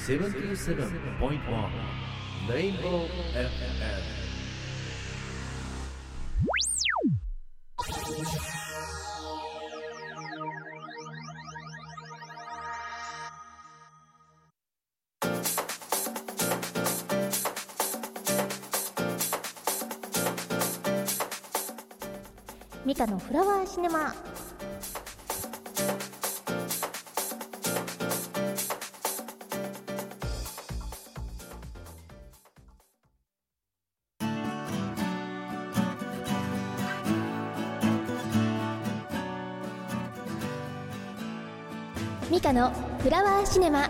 77.1 Rainbow FM。 ミカのフラワーシネマ。ミカのフラワーシネマ。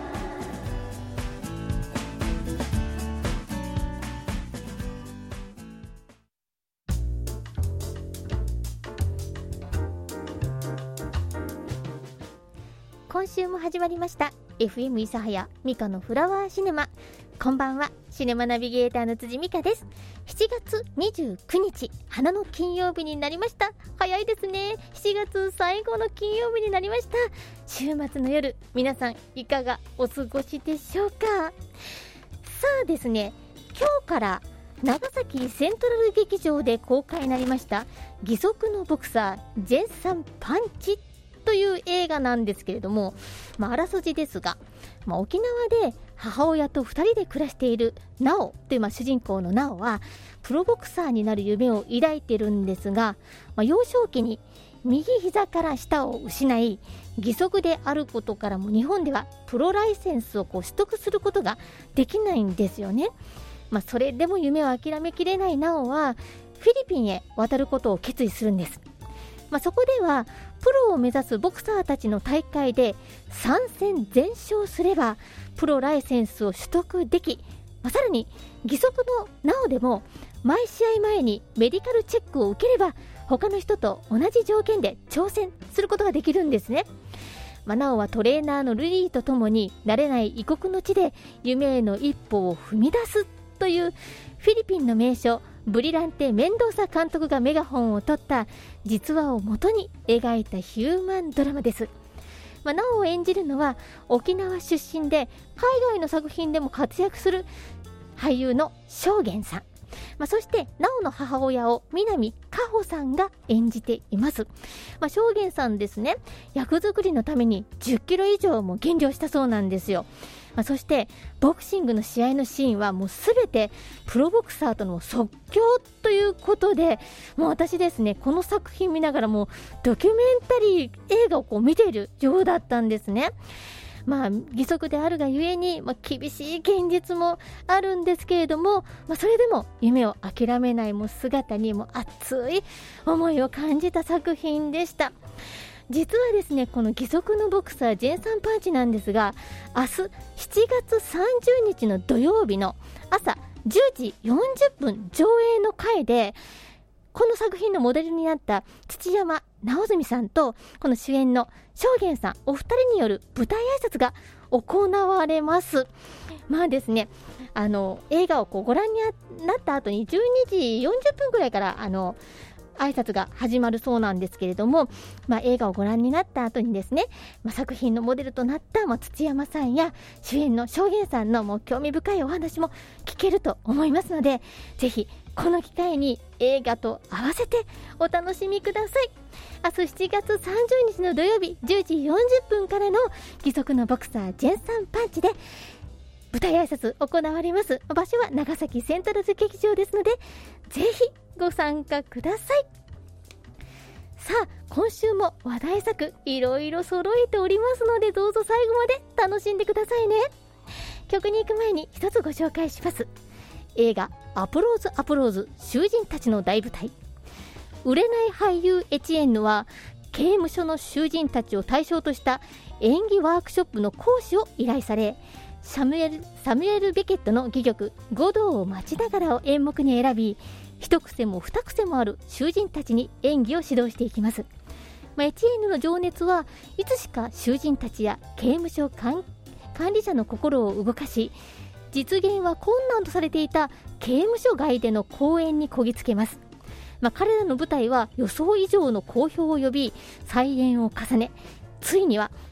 今週も始まりました FM 諫早ミカのフラワーシネマ。こんばんは、シネマナビゲーターの辻美香です。7月29日花の金曜日になりました。早いですね。7月最後の金曜日になりました。週末の夜、皆さんいかがお過ごしでしょうか。さあですね、今日から長崎セントラル劇場で公開になりました義足のボクサージェンさんパンチという映画なんですけれども、あらすじですが、沖縄で母親と2人で暮らしているナオという、主人公のナオはプロボクサーになる夢を抱いているんですが、幼少期に右膝から下を失い、義足であることからも日本ではプロライセンスを取得することができないんですよね。それでも夢を諦めきれないナオはフィリピンへ渡ることを決意するんです。そこではプロを目指すボクサーたちの大会で3戦全勝すればプロライセンスを取得でき、さらに義足のナオでも毎試合前にメディカルチェックを受ければ他の人と同じ条件で挑戦することができるんですね。ナオはトレーナーのルリーとともに慣れない異国の地で夢への一歩を踏み出すというフィリピンの名所ブリランテ・メンドーサ監督がメガホンを取った実話をもとに描いたヒューマンドラマです。ナオを演じるのは沖縄出身で海外の作品でも活躍する俳優の正元さん、そしてナオの母親を南果歩さんが演じています。正元さんですね、役作りのために10キロ以上も減量したそうなんですよ。そしてボクシングの試合のシーンはもうすべてプロボクサーとの即興ということで、もう私ですね、この作品見ながらもうドキュメンタリー映画を見ているようだったんですね。義足であるがゆえに、厳しい現実もあるんですけれども、それでも夢を諦めない姿にも熱い思いを感じた作品でした。実はですね、この義足のボクサージェンさんパンチなんですが、明日7月30日の土曜日の朝10時40分上映の回で、この作品のモデルになった土山直純さんとこの主演の正元さんお二人による舞台挨拶が行われます。ですね、映画をご覧になった後に12時40分くらいから挨拶が始まるそうなんですけれども、映画をご覧になった後にですね、作品のモデルとなった土山さんや主演の正元さんの興味深いお話も聞けると思いますので、ぜひこの機会に映画と合わせてお楽しみください。明日7月30日の土曜日10時40分からの義足のボクサージェンさんパンチで舞台挨拶行われます。場所は長崎セントラル劇場ですので、ぜひご参加ください。さあ、今週も話題作いろいろ揃えておりますので、どうぞ最後まで楽しんでくださいね。曲に行く前に一つご紹介します。映画アプローズアプローズ囚人たちの大舞台。売れない俳優エチエンヌは刑務所の囚人たちを対象とした演技ワークショップの講師を依頼され、サムエル・ベケットの戯曲五道を待ちながらを演目に選び、一癖も二癖もある囚人たちに演技を指導していきます。エチエンヌの情熱はいつしか囚人たちや刑務所管理者の心を動かし、実現は困難とされていた刑務所外での公演にこぎつけます。彼らの舞台は予想以上の好評を呼び、再演を重ね、ついには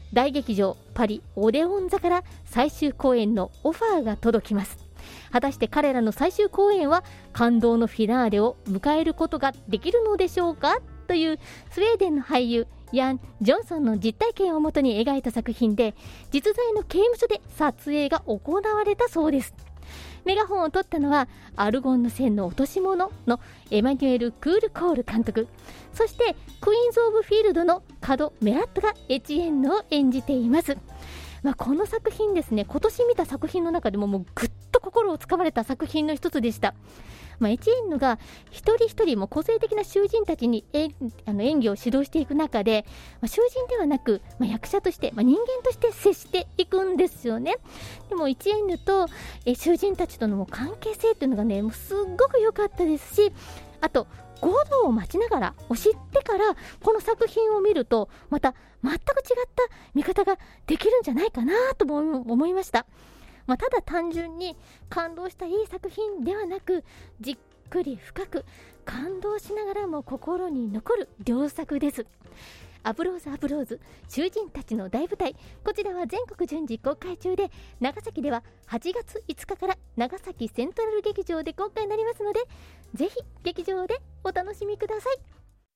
大劇場パリオデオン座から最終公演のオファーが届きます。果たして彼らの最終公演は感動のフィナーレを迎えることができるのでしょうかというスウェーデンの俳優ヤン・ジョンソンの実体験をもとに描いた作品で、実在の刑務所で撮影が行われたそうです。メガホンを取ったのはアルゴンの線の落とし物のエマニュエル・クールコール監督、そしてクイーンズ・オブ・フィールドのカド・メラットがエチエンヌを演じています。この作品ですね、今年見た作品の中でももうぐっと心をつかまれた作品の一つでした。エチエンヌが一人一人も個性的な囚人たちに演技を指導していく中で、囚人ではなく、役者として、人間として接していくんですよね。でもエチエンヌと囚人たちとの関係性というのがね、もうすっごく良かったですし、あとゴードを待ちながら知ってからこの作品を見るとまた全く違った見方ができるんじゃないかなと思いました。ただ単純に感動したいい作品ではなく、じっくり深く感動しながらも心に残る良作です。アプローズアプローズ、囚人たちの大舞台、こちらは全国順次公開中で、長崎では8月5日から長崎セントラル劇場で公開になりますので、ぜひ劇場でお楽しみください。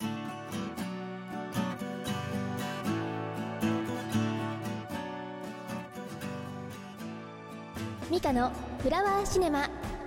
ミカのフラワーシネマ。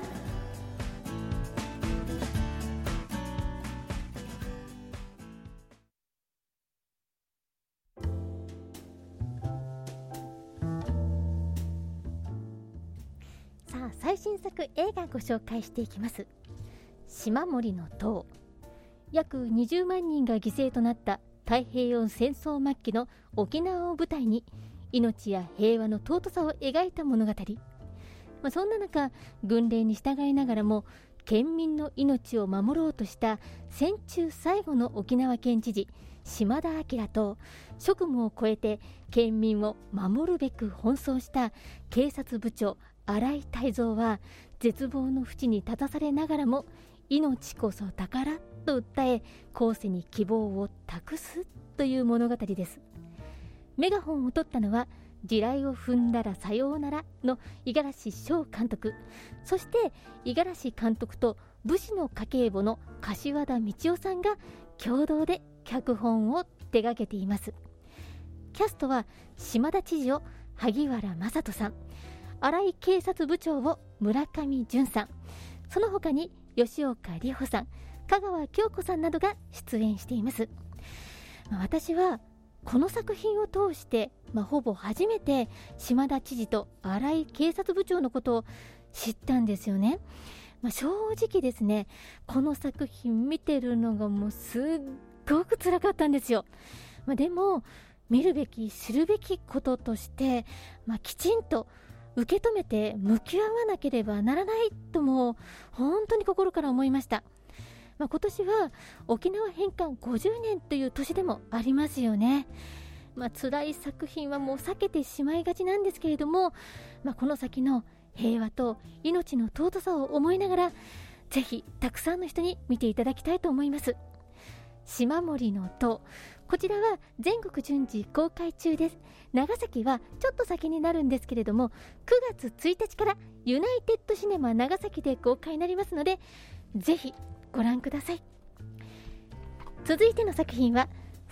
さあ、最新作映画ご紹介していきます。島森の塔。約20万人が犠牲となった太平洋戦争末期の沖縄を舞台に、命や平和の尊さを描いた物語。そんな中、軍令に従いながらも県民の命を守ろうとした戦中最後の沖縄県知事島田明と、職務を超えて県民を守るべく奔走した警察部長新井泰造は、絶望の淵に立たされながらも命こそ宝と訴え、後世に希望を託すという物語です。メガホンを取ったのは地雷を踏んだらさようならの五十嵐翔監督、そして五十嵐監督と武士の家計簿の柏田道夫さんが共同で脚本を手掛けています。キャストは島田知事を萩原正人さん、新井警察部長を村上淳さん、その他に吉岡里帆さん、香川京子さんなどが出演しています。私はこの作品を通して、ほぼ初めて島田知事と新井警察部長のことを知ったんですよね。正直ですね、この作品見てるのがもうすっごく辛かったんですよ。でも見るべき知るべきこととして、きちんと受け止めて向き合わなければならないとも本当に心から思いました。今年は沖縄返還50年という年でもありますよね。辛い作品はもう避けてしまいがちなんですけれども、この先の平和と命の尊さを思いながら、ぜひたくさんの人に見ていただきたいと思います。島森の塔、こちらは全国順次公開中です。長崎はちょっと先になるんですけれども、9月1日からユナイテッドシネマ長崎で公開になりますので、ぜひご覧ください。続いての作品は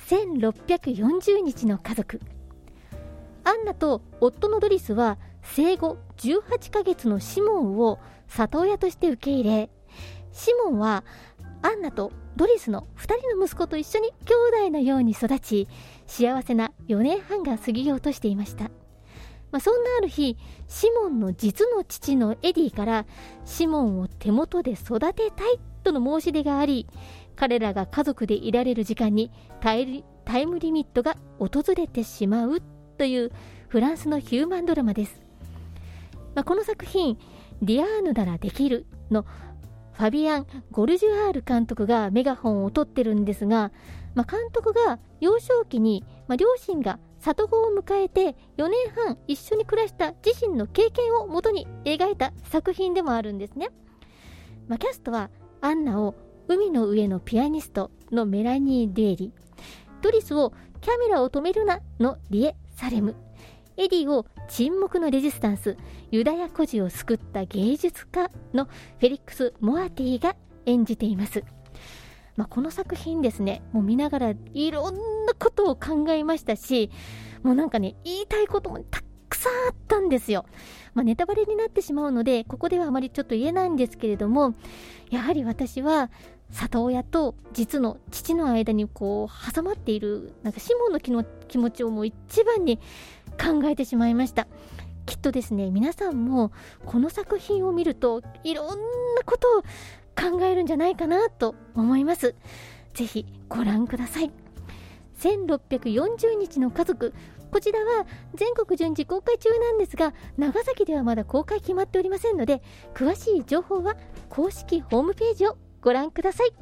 1640日の家族。アンナと夫のドリスは生後18ヶ月のシモンを里親として受け入れ、シモンはアンナとドリスの2人の息子と一緒に兄弟のように育ち、幸せな4年半が過ぎようとしていました。そんなある日、シモンの実の父のエディからシモンを手元で育てたいとの申し出があり、彼らが家族でいられる時間にタイムリミットが訪れてしまうというフランスのヒューマンドラマです。この作品、ディアーヌならできるのファビアン・ゴルジュアール監督がメガホンを取ってるんですが、監督が幼少期に、両親が里子を迎えて4年半一緒に暮らした自身の経験をもとに描いた作品でもあるんですね。キャストはアンナを海の上のピアニストのメラニー・デーリ、ドリスをキャメラを止めるなのリエ・サレム、エディを沈黙のレジスタンス、ユダヤ孤児を救った芸術家のフェリックス・モアティが演じています。この作品ですね、もう見ながらいろんなことを考えましたし、もうなんかね、言いたいこともたくさんあったんですよ。ネタバレになってしまうのでここではあまりちょっと言えないんですけれども、やはり私は里親と実の父の間にこう挟まっているなんかシモンの気持ちをもう一番に考えてしまいました。きっとですね、皆さんもこの作品を見るといろんなことを考えるんじゃないかなと思います。ぜひご覧ください。1640日の家族、こちらは全国順次公開中なんですが、長崎ではまだ公開決まっておりませんので、詳しい情報は公式ホームページをご覧ください。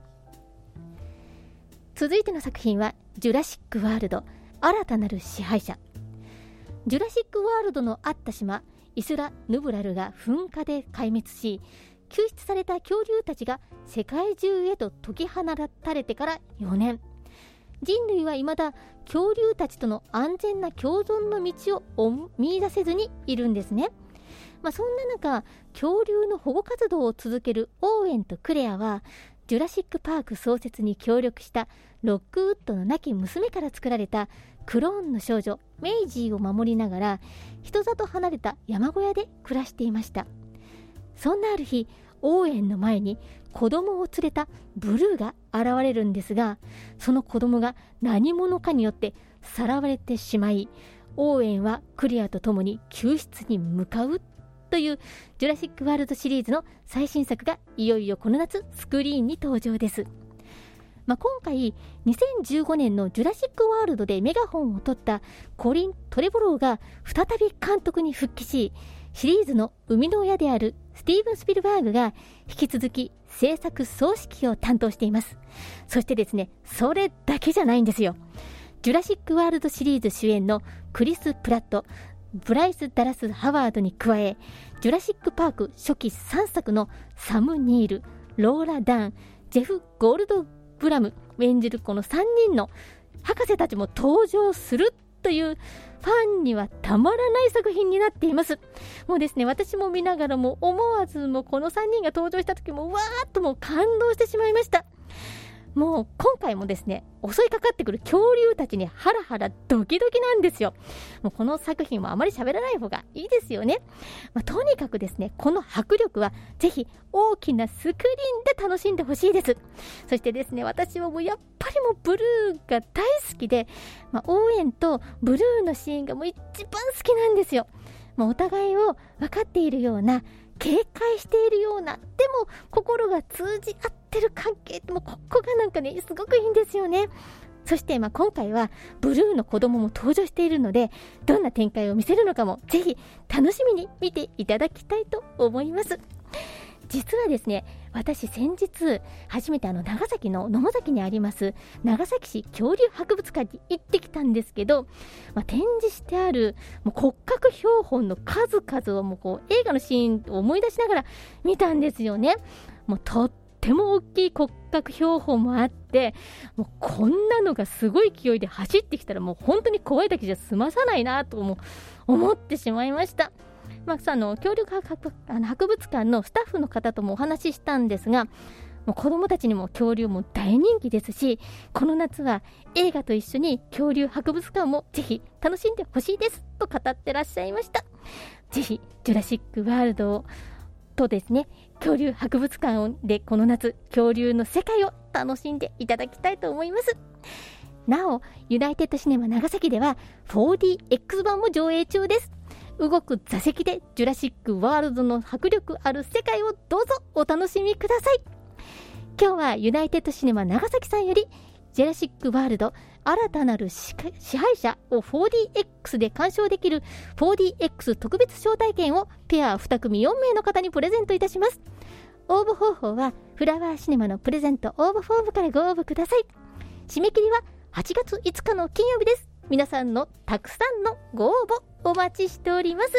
続いての作品はジュラシック・ワールド新たなる支配者。ジュラシック・ワールドのあった島イスラ・ヌブラルが噴火で壊滅し、救出された恐竜たちが世界中へと解き放たれてから4年、人類は未だ恐竜たちとの安全な共存の道を見出せずにいるんですね。そんな中、恐竜の保護活動を続けるオーエンとクレアは、ジュラシックパーク創設に協力したロックウッドの亡き娘から作られたクローンの少女メイジーを守りながら、人里離れた山小屋で暮らしていました。そんなある日、オーエンの前に子供を連れたブルーが現れるんですが、その子供が何者かによってさらわれてしまい、オーエンはクレアと共に救出に向かうというジュラシックワールドシリーズの最新作がいよいよこの夏スクリーンに登場です。今回2015年のジュラシックワールドでメガホンを取ったコリン・トレボローが再び監督に復帰し、シリーズの生みの親であるスティーブン・スピルバーグが引き続き制作総指揮を担当しています。そしてですね、それだけじゃないんですよ。ジュラシックワールドシリーズ主演のクリス・プラット、ブライス・ダラス・ハワードに加え、ジュラシックパーク初期3作のサム・ニール、ローラ・ダーン、ジェフ・ゴールドブラムを演じるこの3人の博士たちも登場するというファンにはたまらない作品になっています。もうですね、私も見ながらも思わずもうこの3人が登場した時もわーっともう感動してしまいました。もう今回もですね、襲いかかってくる恐竜たちにハラハラドキドキなんですよ。もうこの作品もあまり喋らない方がいいですよね。とにかくですね、この迫力はぜひ大きなスクリーンで楽しんでほしいです。そしてですね、私はもうやっぱりもうブルーが大好きで、オーエンとブルーのシーンがもう一番好きなんですよ。お互いを分かっているような、警戒しているような、でも心が通じ合ってる関係って、もうここがなんかね、すごくいいんですよね。そして今回はブルーの子供も登場しているので、どんな展開を見せるのかもぜひ楽しみに見ていただきたいと思います。実はですね、私先日初めて長崎の野母崎にあります長崎市恐竜博物館に行ってきたんですけど、展示してあるもう骨格標本の数々をもう映画のシーンを思い出しながら見たんですよね。もうとっても大きい骨格標本もあって、もうこんなのがすごい勢いで走ってきたらもう本当に怖いだけじゃ済まさないなとも思ってしまいました。恐竜博物館のスタッフの方ともお話ししたんですが、もう子どもたちにも恐竜も大人気ですし、この夏は映画と一緒に恐竜博物館もぜひ楽しんでほしいですと語ってらっしゃいました。ぜひジュラシックワールドとですね、恐竜博物館でこの夏恐竜の世界を楽しんでいただきたいと思います。なお、ユナイテッドシネマ長崎では 4DX 版も上映中です。動く座席でジュラシックワールドの迫力ある世界をどうぞお楽しみください。今日はユナイテッドシネマ長崎さんよりジュラシックワールド新たなる支配者を 4DX で鑑賞できる 4DX 特別招待券をペア2組4名の方にプレゼントいたします。応募方法はフラワーシネマのプレゼント応募フォームからご応募ください。締め切りは8月5日の金曜日です。皆さんのたくさんのご応募お待ちしております。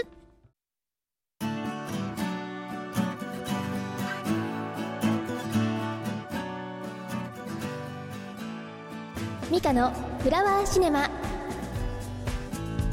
ミカのフラワーシネマ。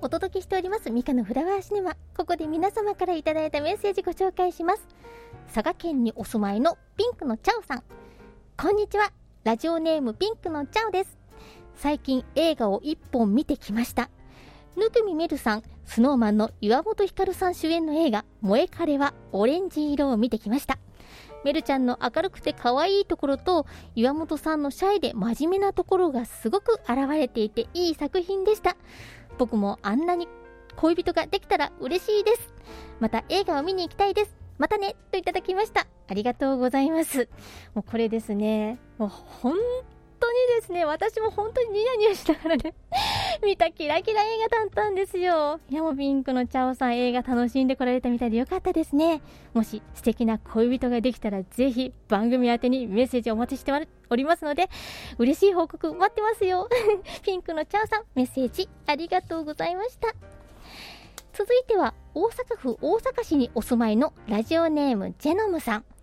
お届けしておりますミカのフラワーシネマ。ここで皆様からいただいたメッセージご紹介します。佐賀県にお住まいのピンクのチャオさん、こんにちは。ラジオネームピンクのチャオです。最近映画を1本見てきました。ぬくみめるさん、スノーマンの岩本照さん主演の映画萌えカレはオレンジ色を見てきました。メルちゃんの明るくて可愛いところと岩本さんのシャイで真面目なところがすごく現れていていい作品でした。僕もあんなに恋人ができたら嬉しいです。また映画を見に行きたいです。またねといただきました。ありがとうございます。もうこれですね、もう本当にですね、私も本当にニヤニヤしながらね見たキラキラ映画だったんですよ。いや、もうピンクのチャオさん、映画楽しんでこられたみたいでよかったですね。もし素敵な恋人ができたらぜひ番組宛てにメッセージをお待ちしておりますので、嬉しい報告待ってますよピンクのチャオさん、メッセージありがとうございました。続いては大阪府大阪市にお住まいのラジオネームジェノムさん。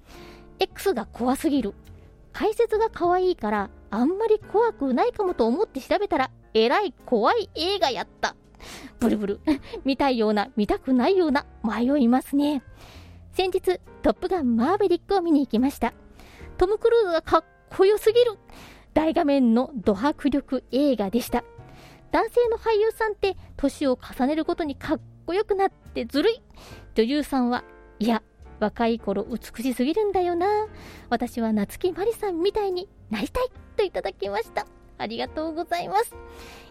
X が怖すぎる。解説が可愛いからあんまり怖くないかもと思って調べたらえらい怖い映画やった。ブルブル見たいような見たくないような迷いますね。先日トップガンマーヴェリックを見に行きました。トム・クルーズがかっこよすぎる大画面のド迫力映画でした。男性の俳優さんって年を重ねるごとにかっこよくなってずるい。女優さんはいや若い頃美しすぎるんだよな。私は夏木マリさんみたいになりたいといただきました。ありがとうございます。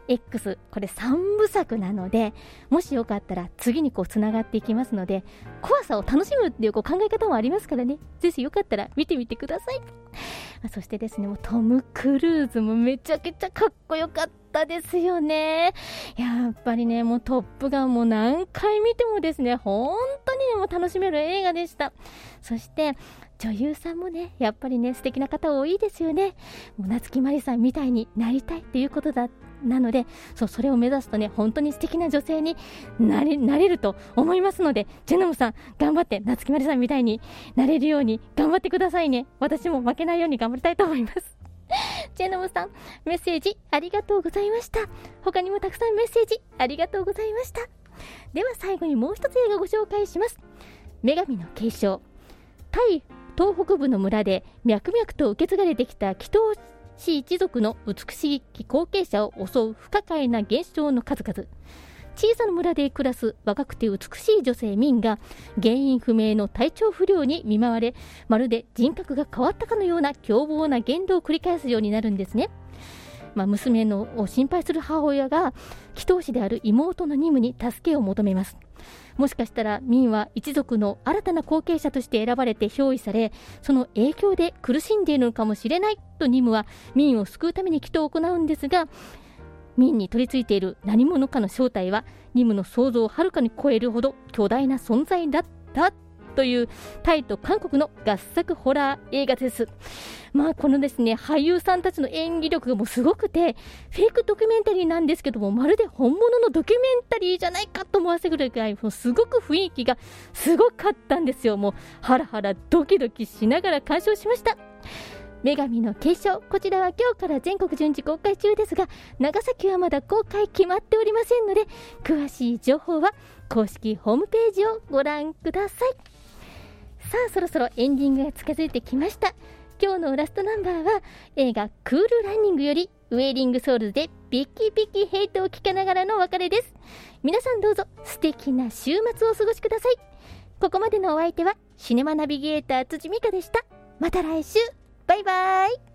X これ3部作なので、もしよかったら次につながっていきますので、怖さを楽しむっていう考え方もありますからね、ぜひよかったら見てみてください。そしてですね、もうトム・クルーズもめちゃくちゃかっこよかったですよね。やっぱりね、もうトップガンも何回見てもですね、本当にもう楽しめる映画でした。そして女優さんもね、やっぱりね、素敵な方多いですよね。もう夏木マリさんみたいになりたいっていうことなので、それを目指すとね、本当に素敵な女性になれると思いますので、ジェノムさん頑張って夏木マリさんみたいになれるように頑張ってくださいね。私も負けないように頑張りたいと思いますジェノムさん、メッセージありがとうございました。他にもたくさんメッセージありがとうございました。では最後にもう一つ映画ご紹介します。女神の継承。タイ東北部の村で脈々と受け継がれてきた祈祷師一族の美しい後継者を襲う不可解な現象の数々。小さな村で暮らす若くて美しい女性ミンが原因不明の体調不良に見舞われ、まるで人格が変わったかのような凶暴な言動を繰り返すようになるんですね。娘を心配する母親が祈祷師である妹のニムに助けを求めます。もしかしたらミンは一族の新たな後継者として選ばれて憑依され、その影響で苦しんでいるのかもしれないとニムはミンを救うために祈祷を行うんですが、ミンに取り付いている何者かの正体はニムの想像をはるかに超えるほど巨大な存在だったというタイと韓国の合作ホラー映画です。このですね、俳優さんたちの演技力がもうすごくて、フェイクドキュメンタリーなんですけども、まるで本物のドキュメンタリーじゃないかと思わせるぐらい、もうすごく雰囲気がすごかったんですよ。もうハラハラドキドキしながら鑑賞しました。女神の継承、こちらは今日から全国順次公開中ですが、長崎はまだ公開決まっておりませんので、詳しい情報は公式ホームページをご覧ください。さあ、そろそろエンディングが近づいてきました。今日のラストナンバーは映画クールランニングよりウェーリングソウルズでビキビキヘイトを聞かながらのお別れです。皆さんどうぞ素敵な週末をお過ごしください。ここまでのお相手はシネマナビゲーター辻美香でした。また来週、バイバイ。